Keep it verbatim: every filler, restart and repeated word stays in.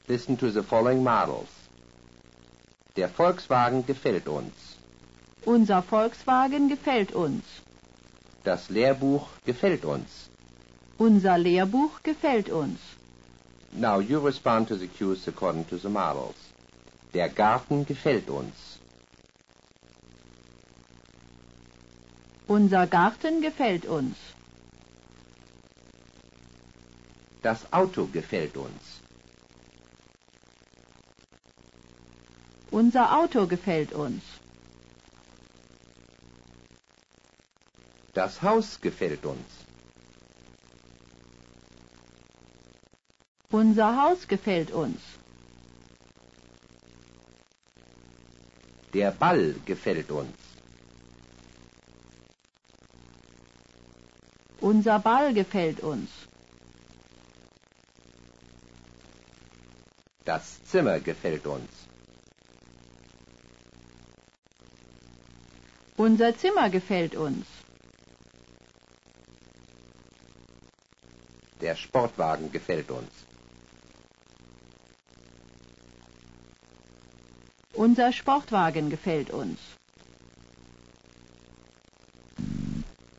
Listen to the following models. Der Volkswagen gefällt uns. Unser Volkswagen gefällt uns. Das Lehrbuch gefällt uns. Unser Lehrbuch gefällt uns. Now you respond to the cues according to the models. Der Garten gefällt uns. Unser Garten gefällt uns. Das Auto gefällt uns. Unser Auto gefällt uns. Das Haus gefällt uns. Unser Haus gefällt uns. Der Ball gefällt uns. Unser Ball gefällt uns. Das Zimmer gefällt uns. Unser Zimmer gefällt uns. Der Sportwagen gefällt uns. Unser Sportwagen gefällt uns.